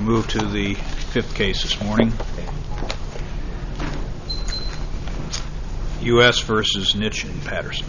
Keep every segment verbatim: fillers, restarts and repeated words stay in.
move to the fifth case this morning. U S versus Nitsch and Patterson.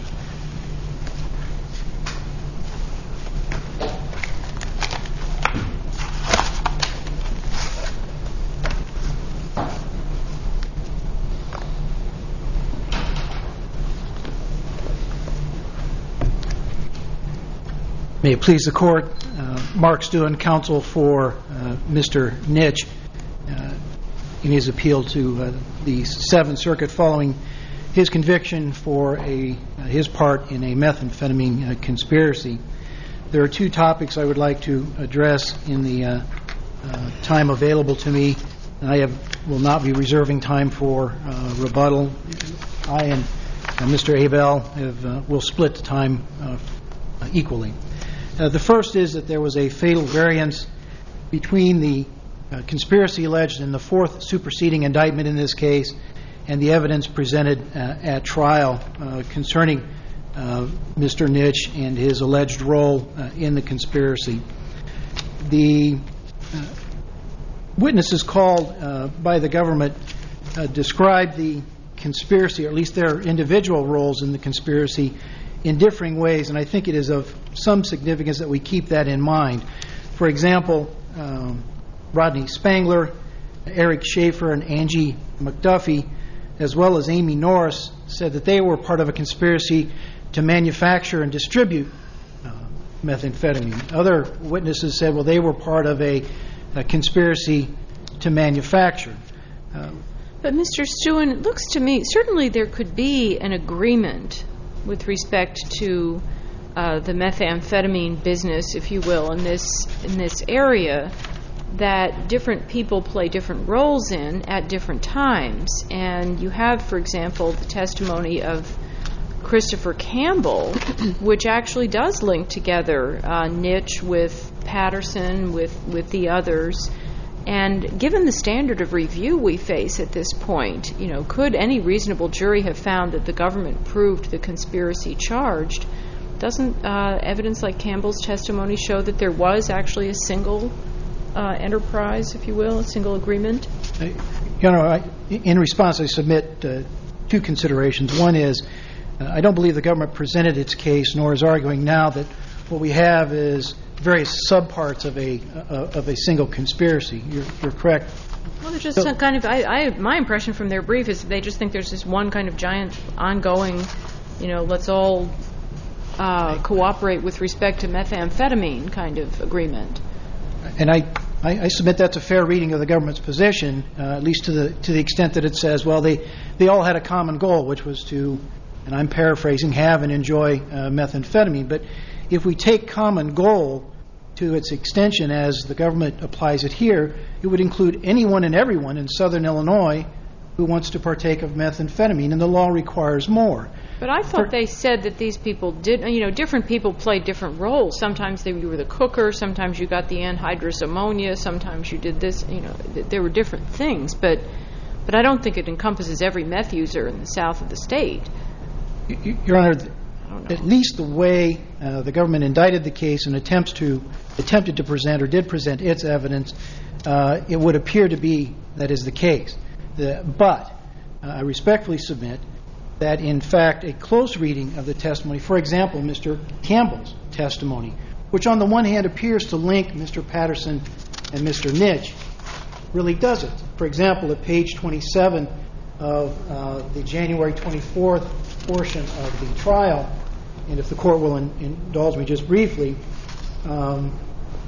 May it please the Court, uh, Mark Stewart, counsel for uh, Mister Nitsch, uh, in his appeal to uh, the Seventh Circuit following his conviction for a uh, his part in a methamphetamine uh, conspiracy. There are two topics I would like to address in the uh, uh, time available to me. I have, will not be reserving time for uh, rebuttal. I and uh, Mister Abel have, uh, will split the time uh, equally. Uh, the first is that there was a fatal variance between the uh, conspiracy alleged in the fourth superseding indictment in this case and the evidence presented uh, at trial uh, concerning uh, Mister Nitsch and his alleged role uh, in the conspiracy. The uh, witnesses called uh, by the government uh, described the conspiracy, or at least their individual roles in the conspiracy, in differing ways, and I think it is of some significance that we keep that in mind. For example, um, Rodney Spangler, Eric Schaefer, and Angie McDuffie, as well as Amy Norris, said that they were part of a conspiracy to manufacture and distribute uh, methamphetamine. Other witnesses said, well, they were part of a, a conspiracy to manufacture. Uh, but Mister Stewart, it looks to me, certainly there could be an agreement with respect to uh, the methamphetamine business, if you will, in this in this area that different people play different roles in at different times. And you have, for example, the testimony of Christopher Campbell, which actually does link together uh, Nitsch with Patterson, with, with the others. And given the standard of review we face at this point, you know, could any reasonable jury have found that the government proved the conspiracy charged? Doesn't uh, evidence like Campbell's testimony show that there was actually a single uh, enterprise, if you will, a single agreement? You know, I, in response, I submit uh, two considerations. One is, uh, I don't believe the government presented its case, nor is arguing now that what we have is various subparts of a uh, of a single conspiracy. You're, you're correct. Well, there's just so, some kind of. I, I my impression from their brief is that they just think there's this one kind of giant, ongoing, you know, let's all uh, cooperate with respect to methamphetamine kind of agreement. And I, I, I submit that's a fair reading of the government's position, uh, at least to the to the extent that it says, well, they they all had a common goal, which was to, and I'm paraphrasing, have and enjoy uh, methamphetamine, but if we take common goal to its extension as the government applies it here, it would include anyone and everyone in southern Illinois who wants to partake of methamphetamine, and the law requires more. But I thought For, they said that these people did, you know, different people played different roles. Sometimes they, you were the cooker, sometimes you got the anhydrous ammonia, sometimes you did this, you know, th- there were different things, but but I don't think it encompasses every meth user in the south of the state. Your Honor, at least the way uh, the government indicted the case and attempts to attempted to present or did present its evidence, uh, it would appear to be that is the case. The, but uh, I respectfully submit that, in fact, a close reading of the testimony, for example, Mister Campbell's testimony, which on the one hand appears to link Mister Patterson and Mister Nitsch, really doesn't. For example, at page twenty-seven of uh, the January twenty-fourth portion of the trial, and if the court will in, indulge me just briefly, um,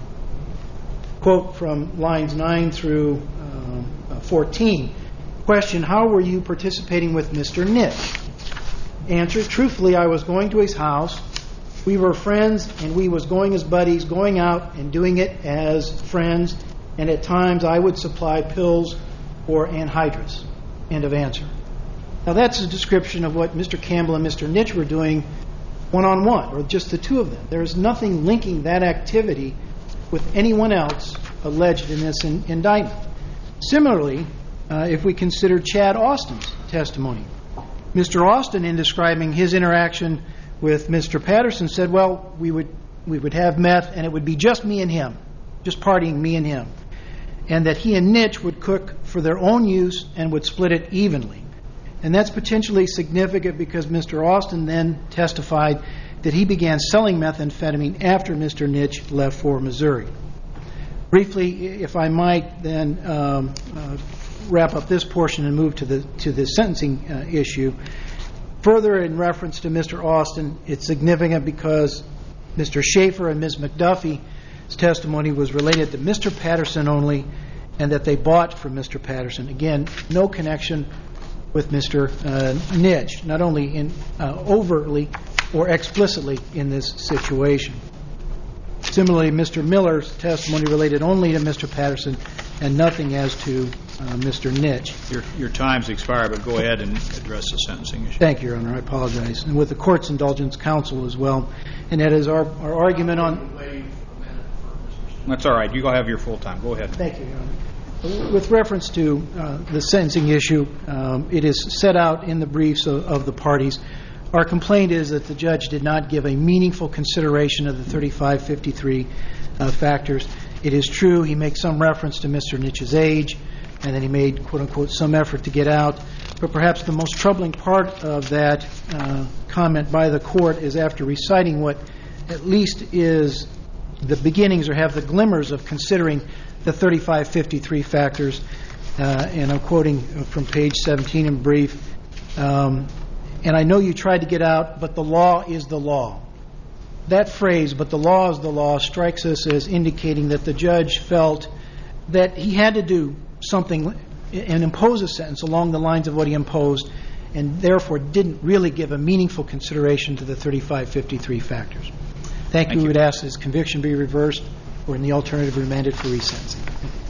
quote from lines nine through um, uh, fourteen. Question, how were you participating with Mister Nitsch? Answer, truthfully, I was going to his house. We were friends, and we was going as buddies, going out and doing it as friends, and at times I would supply pills or anhydrous. End of answer. Now that's a description of what Mister Campbell and Mister Nitsch were doing one-on-one, or just the two of them. There is nothing linking that activity with anyone else alleged in this in- indictment. Similarly, uh, if we consider Chad Austin's testimony, Mister Austin, in describing his interaction with Mister Patterson, said, well, we would we would have meth, and it would be just me and him, just partying me and him. and that he and Nitch would cook for their own use and would split it evenly. And that's potentially significant because Mister Austin then testified that he began selling methamphetamine after Mister Nitch left for Missouri. Briefly, if I might then um, uh, wrap up this portion and move to the to the sentencing uh, issue. Further, in reference to Mister Austin, it's significant because Mister Schaefer and Miz McDuffie's testimony was related to Mister Patterson only, and that they bought from Mister Patterson. Again, no connection with Mister Uh, Nitch, not only in uh, overtly or explicitly in this situation. Similarly, Mister Miller's testimony related only to Mister Patterson and nothing as to uh, Mister Nitch. Your, your time's expired, but go ahead and address the sentencing issue. Thank you, Your Honor. I apologize. And with the court's indulgence, counsel as well. And that is our, our argument on... That's all right. You go have your full time. Go ahead. Thank you, Your Honor. With reference to uh, the sentencing issue, um, it is set out in the briefs of, of the parties. Our complaint is that the judge did not give a meaningful consideration of the thirty-five fifty-three uh, factors. It is true he makes some reference to Mister Nitch's age, and then he made, quote-unquote, some effort to get out. But perhaps the most troubling part of that uh, comment by the court is after reciting what at least is the beginnings or have the glimmers of considering the thirty-five fifty-three factors, uh, and I'm quoting from page seventeen in brief, um, and I know you tried to get out, but the law is the law. That phrase, but the law is the law, strikes us as indicating that the judge felt that he had to do something and impose a sentence along the lines of what he imposed, and therefore didn't really give a meaningful consideration to the thirty-five fifty-three factors. Thank, Thank you. you. We would ask his conviction be reversed or in the alternative remanded for resentencing.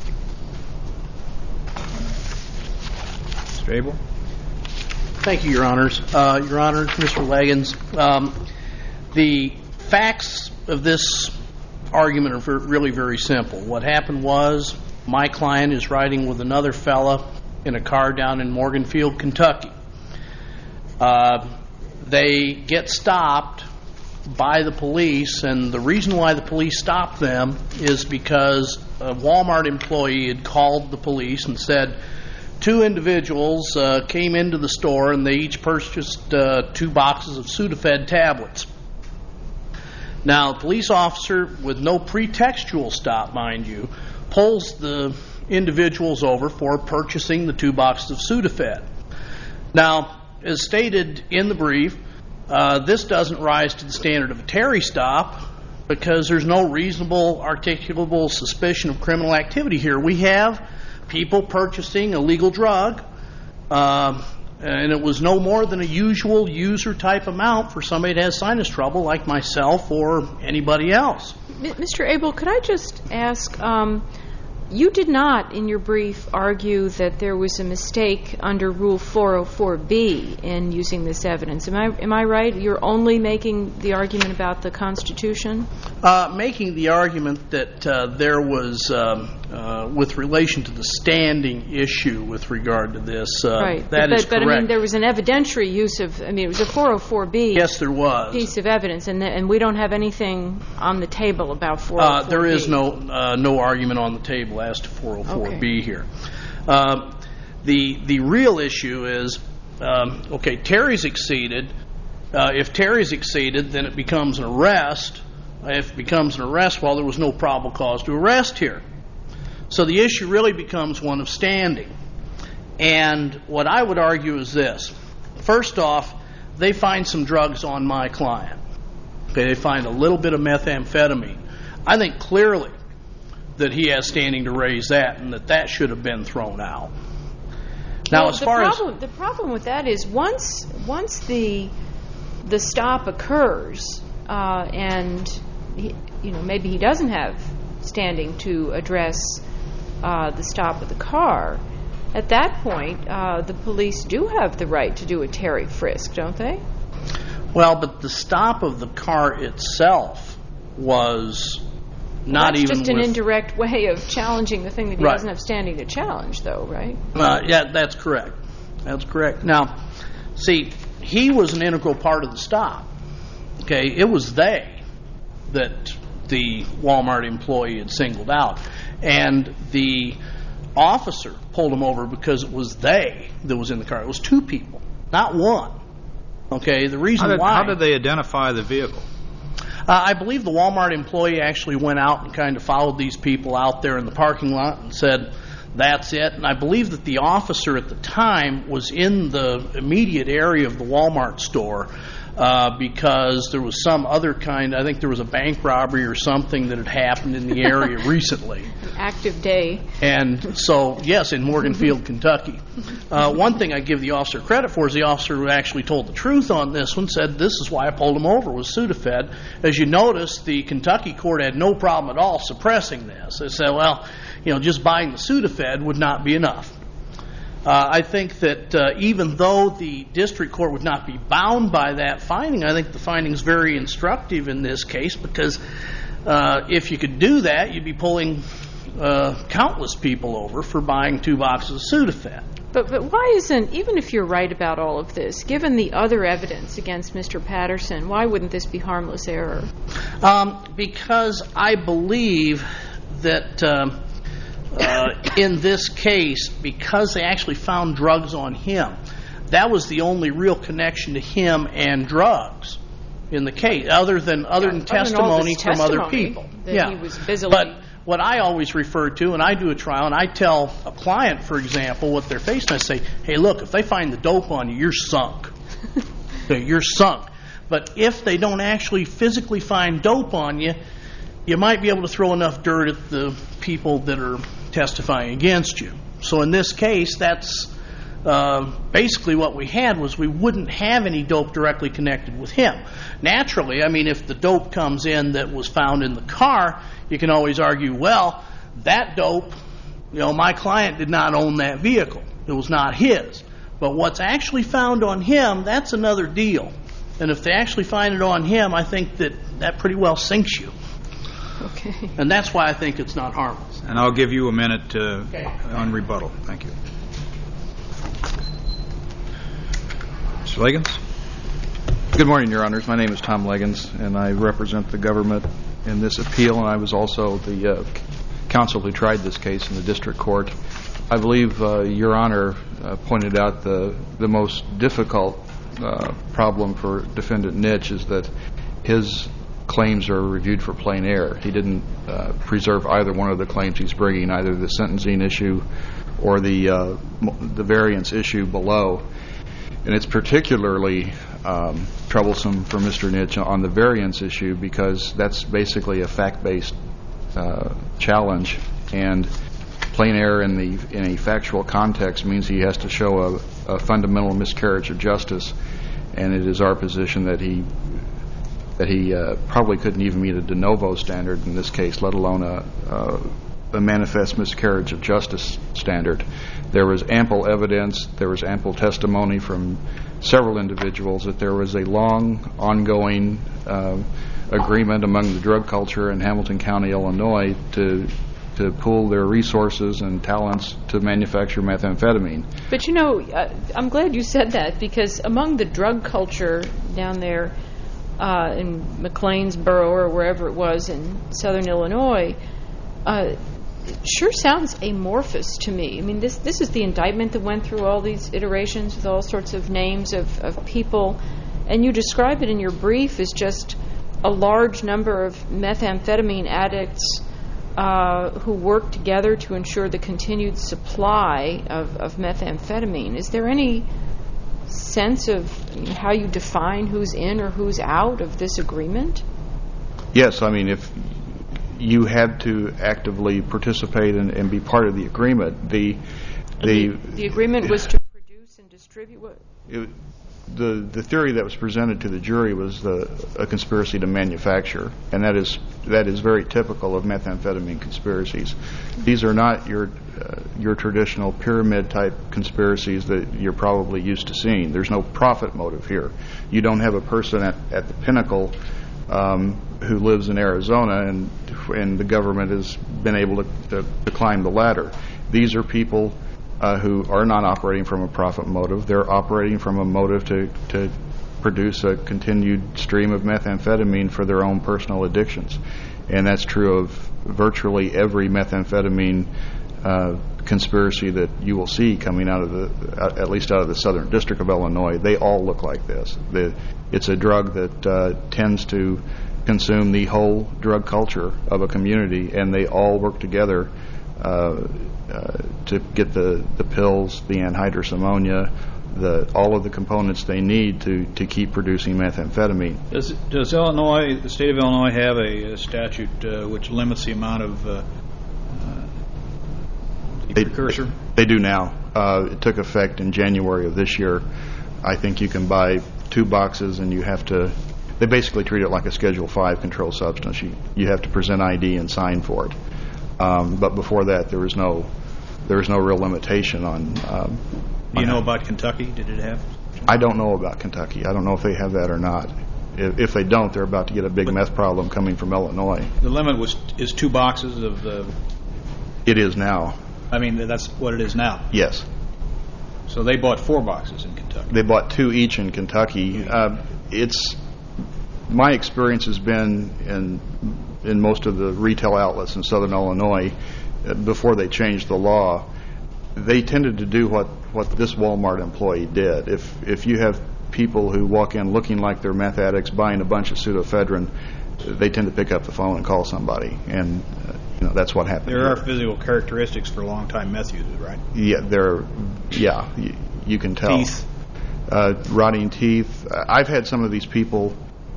Mister Abel? Thank you, Your Honors. Uh, Your Honor, Mister Leggins, um, the facts of this argument are ver- really very simple. What happened was my client is riding with another fella in a car down in Morganfield, Kentucky. Uh, they get stopped by the police, and the reason why the police stopped them is because a Walmart employee had called the police and said two individuals uh, came into the store and they each purchased uh, two boxes of Sudafed tablets. Now, the police officer, with no pretextual stop, mind you, pulls the individuals over for purchasing the two boxes of Sudafed. Now, as stated in the brief, uh, this doesn't rise to the standard of a Terry stop because there's no reasonable, articulable suspicion of criminal activity here. We have people purchasing a legal drug, uh, and it was no more than a usual user type amount for somebody that has sinus trouble like myself or anybody else. Mister Abel, could I just ask, um, you did not in your brief argue that there was a mistake under Rule four oh four B in using this evidence. Am I am I right? You're only making the argument about the Constitution? Uh, making the argument that uh, there was, um, uh, with relation to the standing issue with regard to this, uh, right. that but, is but, correct. But I mean, there was an evidentiary use of, I mean, it was a four oh four B yes, there was. piece of evidence, and, the, and we don't have anything on the table about four oh four B. Uh, there is no uh, no argument on the table as to four oh four B okay. here. Um, the the real issue is, um, okay, Terry's exceeded. Uh, if Terry's exceeded, then it becomes an arrest. If it becomes an arrest, well, there was no probable cause to arrest here. So the issue really becomes one of standing. And what I would argue is this. First off, they find some drugs on my client. Okay, they find a little bit of methamphetamine. I think clearly that he has standing to raise that and that that should have been thrown out. Now, well, as the far problem, as... The problem with that is once once the the stop occurs uh, and, he, you know, maybe he doesn't have standing to address uh, the stop of the car, at that point, uh, the police do have the right to do a Terry frisk, don't they? Well, but the stop of the car itself was not well, that's even just an with, indirect way of challenging the thing that he right. doesn't have standing to challenge, though, right? Uh, yeah, that's correct. That's correct. Now, see, he was an integral part of the stop. Okay, it was they that the Walmart employee had singled out. And the officer pulled him over because it was they that was in the car. It was two people, not one. Okay, the reason How did, why... how did they identify the vehicle? Uh, I believe the Walmart employee actually went out and kind of followed these people out there in the parking lot and said, that's it. And I believe that the officer at the time was in the immediate area of the Walmart store uh, because there was some other kind, I think there was a bank robbery or something that had happened in the area recently. An active day. And so, yes, in Morganfield, Kentucky. Uh, one thing I give the officer credit for is the officer who actually told the truth on this one said this is why I pulled him over was Sudafed. As you notice, the Kentucky court had no problem at all suppressing this. They said, well, you know, just buying the Sudafed would not be enough. Uh, I think that uh, even though the district court would not be bound by that finding, I think the finding is very instructive in this case because uh, if you could do that, you'd be pulling uh, countless people over for buying two boxes of Sudafed. But, but why isn't, even if you're right about all of this, given the other evidence against Mister Patterson, why wouldn't this be harmless error? Um, because I believe that... Um, Uh, in this case, because they actually found drugs on him, that was the only real connection to him and drugs in the case, other than other Yeah, than other than all testimony this from other testimony people. that yeah, he was busily- but what I always refer to, and I do a trial, and I tell a client, for example, what they're facing. I say, "Hey, look, if they find the dope on you, you're sunk. Okay, you're sunk. But if they don't actually physically find dope on you, you might be able to throw enough dirt at the people that are testifying against you." So in this case, that's uh, basically what we had was we wouldn't have any dope directly connected with him. Naturally, I mean, if the dope comes in that was found in the car, you can always argue, well, that dope, you know, my client did not own that vehicle. It was not his. But what's actually found on him, that's another deal. And if they actually find it on him, I think that that pretty well sinks you. Okay. And that's why I think it's not harmless. And I'll give you a minute uh, Okay. on rebuttal. Thank you. Mister Leggins? Good morning, Your Honors. My name is Tom Leggins, and I represent the government in this appeal, and I was also the uh, counsel who tried this case in the district court. I believe uh, Your Honor uh, pointed out the, the most difficult uh, problem for Defendant Nitch is that his claims are reviewed for plain error. He didn't uh, preserve either one of the claims he's bringing, either the sentencing issue or the uh, the variance issue below. And it's particularly um, troublesome for Mister Nitch on the variance issue because that's basically a fact-based uh, challenge, and plain error in the in a factual context means he has to show a, a fundamental miscarriage of justice, and it is our position that he that he uh, probably couldn't even meet a de novo standard in this case, let alone a, a, a manifest miscarriage of justice standard. There was ample evidence, there was ample testimony from several individuals that there was a long, ongoing uh, agreement among the drug culture in Hamilton County, Illinois, to to pool their resources and talents to manufacture methamphetamine. But you know, uh, I'm glad you said that because among the drug culture down there, Uh, in McLeansboro or wherever it was in southern Illinois, uh, it sure sounds amorphous to me. I mean, this this is the indictment that went through all these iterations with all sorts of names of, of people, and you describe it in your brief as just a large number of methamphetamine addicts uh, who work together to ensure the continued supply of, of methamphetamine. Is there any sense of how you define who's in or who's out of this agreement? Yes, I mean, if you had to actively participate and, and be part of the agreement, the the, the the agreement was to produce and distribute what? It, the the theory that was presented to the jury was the, a conspiracy to manufacture, and that is that is very typical of methamphetamine conspiracies. These are not your uh, your traditional pyramid type conspiracies that you're probably used to seeing. There's no profit motive here. You don't have a person at, at the pinnacle um, who lives in Arizona and and the government has been able to, to, to climb the ladder. These are people Uh, who are not operating from a profit motive. They're operating from a motive to, to produce a continued stream of methamphetamine for their own personal addictions. And that's true of virtually every methamphetamine uh, conspiracy that you will see coming out of the, at least out of the Southern District of Illinois. They all look like this. The, it's a drug that uh, tends to consume the whole drug culture of a community, and they all work together uh, uh, to get the, the pills, the anhydrous ammonia, the all of the components they need to, to keep producing methamphetamine. Does does Illinois, the state of Illinois, have a, a statute uh, which limits the amount of uh, uh, the They, precursor? they do now. Uh, it took effect in January of this year. I think you can buy two boxes, and you have to. They basically treat it like a Schedule five controlled substance. You you have to present I D and sign for it. Um, but before that, there was no there was no real limitation on. Um, Do you know about Kentucky? Did it have? I don't know about Kentucky. I don't know if they have that or not. If, if they don't, they're about to get a big But meth problem coming from Illinois. The limit was is two boxes of the. It is now. I mean, that's what it is now. Yes. So they bought four boxes in Kentucky. They bought two each in Kentucky. Uh, it's my experience has been in in most of the retail outlets in Southern Illinois uh, before they changed the law. They tended to do what, what this Walmart employee did. If if you have people who walk in looking like they're meth addicts buying a bunch of pseudoephedrine, they tend to pick up the phone and call somebody, and uh, you know that's what happened. There here. are physical characteristics for long-time meth users, right? Yeah, they're yeah. You, you can tell. Teeth, uh, rotting teeth. Uh, I've had some of these people.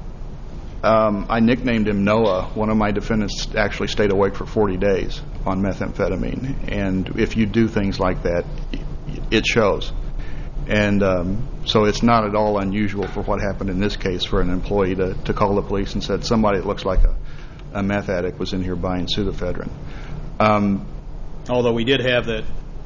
Um, I nicknamed him Noah. One of my defendants actually stayed awake for forty days on methamphetamine, and if you do things like that, it shows. And um, so it's not at all unusual for what happened in this case for an employee to, to call the police and said somebody that looks like a, a meth addict was in here buying pseudoephedrine. Um, although we did have that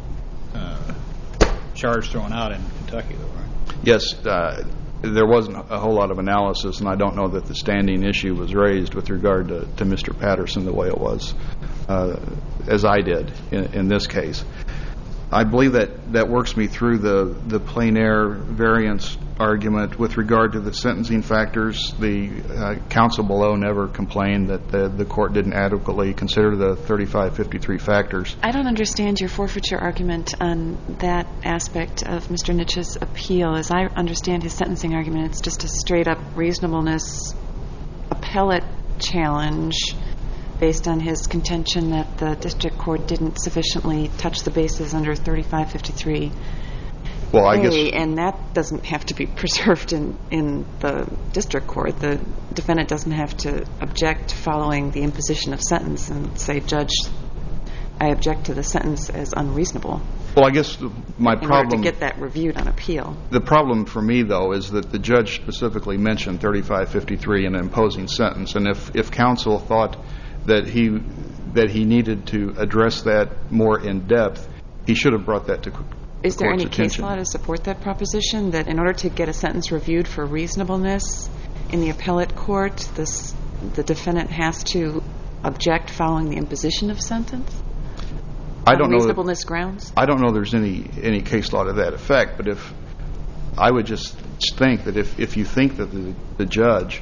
uh, charge thrown out in Kentucky, though, right? yes, uh, there wasn't a whole lot of analysis, and I don't know that the standing issue was raised with regard to, to Mister Patterson the way it was, uh, as I did in, in this case. I believe that that works me through the, the plain air variance argument. With regard to the sentencing factors, the uh, counsel below never complained that the, the court didn't adequately consider the thirty-five fifty-three factors. I don't understand your forfeiture argument on that aspect of Mister Nitch's appeal. As I understand his sentencing argument, it's just a straight-up reasonableness appellate challenge based on his contention that the district court didn't sufficiently touch the bases under thirty-five fifty-three. Well, I guess, and that doesn't have to be preserved in, in the district court. The defendant doesn't have to object following the imposition of sentence and say, Judge, I object to the sentence as unreasonable. well, I guess my in problem. order to get that reviewed on appeal. The problem for me, though, is that the judge specifically mentioned thirty-five fifty-three in an imposing sentence, and if, if counsel thought that he that he needed to address that more in depth, he should have brought that to the Is there court's any case attention. law to support that proposition, that in order to get a sentence reviewed for reasonableness in the appellate court, this, the defendant has to object following the imposition of sentence? I on don't know. reasonableness That, grounds? I don't know there's any any case law to that effect, but if I would just think that if, if you think that the, the judge,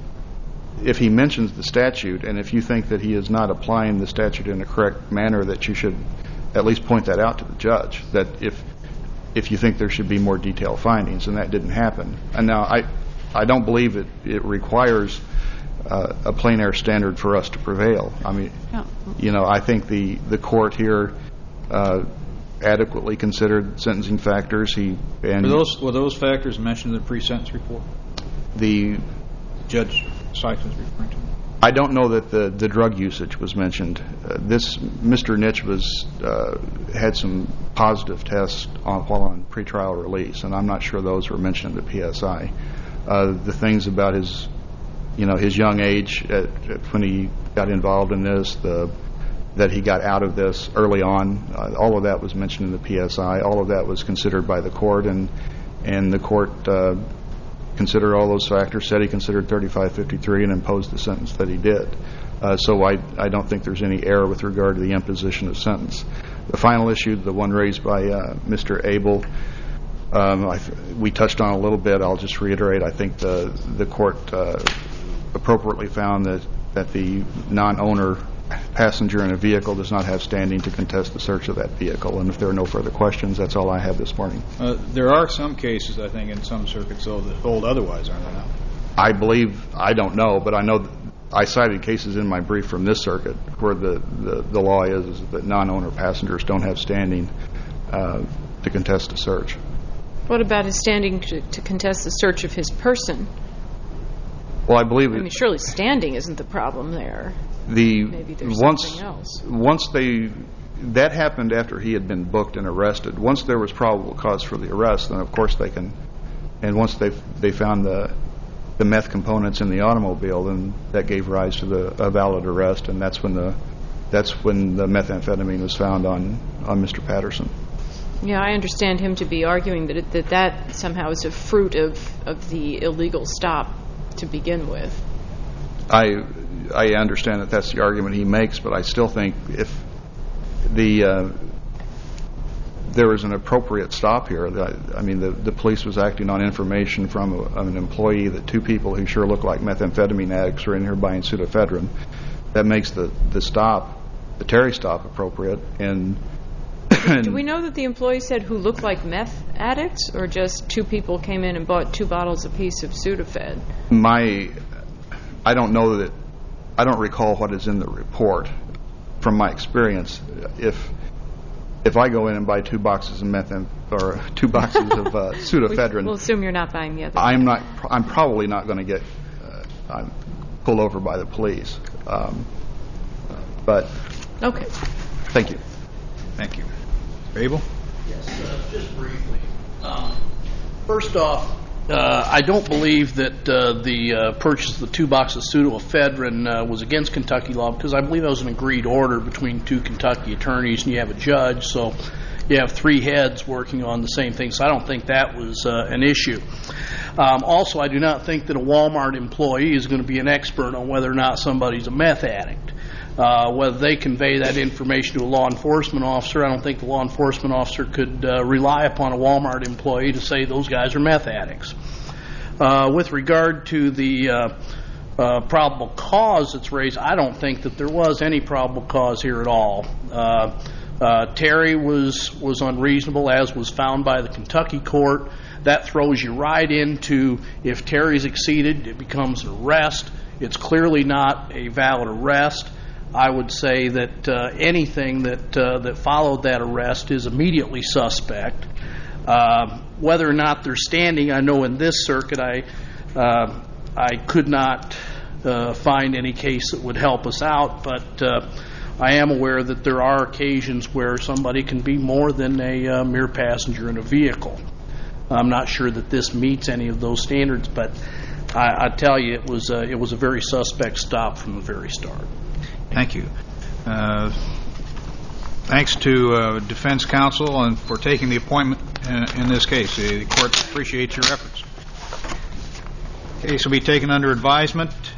if he mentions the statute, and if you think that he is not applying the statute in a correct manner, that you should at least point that out to the judge, that if if you think there should be more detailed findings, and that didn't happen. And now I I don't believe it, it requires uh, a plain air standard for us to prevail. I mean, No. you know, I think the, the court here uh, adequately considered sentencing factors. He and Were those were those factors mentioned in the pre-sentence report? the Judge Sykes was referring to. I don't know that the, the drug usage was mentioned. Uh, this Mister Nitch was uh, had some positive tests on, while on pretrial release, and I'm not sure those were mentioned in the P S I. Uh, the things about his, you know, his young age at, at when he got involved in this, the that he got out of this early on, uh, all of that was mentioned in the P S I. All of that was considered by the court, and and the court uh, considered all those factors, said he considered thirty-five fifty-three, and imposed the sentence that he did. Uh, so I, I don't think there's any error with regard to the imposition of sentence. The final issue, the one raised by uh, Mister Abel, um, I, we touched on a little bit. I'll just reiterate. I think the the court uh, appropriately found that, that the non-owner passenger in a vehicle does not have standing to contest the search of that vehicle. And if there are no further questions, that's all I have this morning. Uh, there are some cases, I think, in some circuits, though, that hold otherwise, aren't there now? I believe, I don't know, but I know that I cited cases in my brief from this circuit where the, the, the law is, is that non-owner passengers don't have standing uh, to contest a search. What about his standing to, to contest the search of his person? Well, I believe I mean, surely standing isn't the problem there. the Maybe there's once something else. once they that happened after he had been booked and arrested. Once there was probable cause for the arrest, then of course they can. And once they they found the the meth components in the automobile, then that gave rise to the a valid arrest, and that's when the that's when the methamphetamine was found on on Mister Patterson. Yeah, I understand him to be arguing that it, that that somehow is a fruit of, of the illegal stop to begin with. I I understand that that's the argument he makes, but I still think if the uh, there was an appropriate stop here. I mean, the the police was acting on information from a, an employee that two people who sure look like methamphetamine addicts are in here buying pseudoephedrine. That makes the, the stop, the Terry stop, appropriate. And, and do we know that the employee said who looked like meth addicts, or just two people came in and bought two bottles apiece of Sudafed? My, I don't know that, I don't recall what is in the report. From my experience, if if I go in and buy two boxes of methamphetamine or two boxes of uh, pseudoephedrine, we'll assume you're not buying the other. I'm not. I'm probably not going to get uh, I'm pulled over by the police. Um, but okay. Thank you. Thank you. Abel? Yes, uh, just briefly. Um, first off, uh, I don't believe that uh, the uh, purchase of the two boxes of pseudoephedrine uh, was against Kentucky law, because I believe that was an agreed order between two Kentucky attorneys, and you have a judge, so you have three heads working on the same thing. So I don't think that was uh, an issue. Um, also, I do not think that a Walmart employee is going to be an expert on whether or not somebody's a meth addict. Uh, whether they convey that information to a law enforcement officer, I don't think the law enforcement officer could uh, rely upon a Walmart employee to say those guys are meth addicts. Uh, with regard to the uh, uh, probable cause that's raised, I don't think that there was any probable cause here at all. Uh, uh, Terry was, was unreasonable, as was found by the Kentucky court. That throws you right into, if Terry's exceeded, it becomes an arrest. It's clearly not a valid arrest. I would say that uh, anything that uh, that followed that arrest is immediately suspect. Uh, whether or not they're standing, I know in this circuit I uh, I could not uh, find any case that would help us out, but uh, I am aware that there are occasions where somebody can be more than a uh, mere passenger in a vehicle. I'm not sure that this meets any of those standards, but I, I tell you, it was uh, it was a very suspect stop from the very start. Thank you. Uh, thanks to uh, defense counsel and for taking the appointment in, in this case. The court appreciates your efforts. The case will be taken under advisement.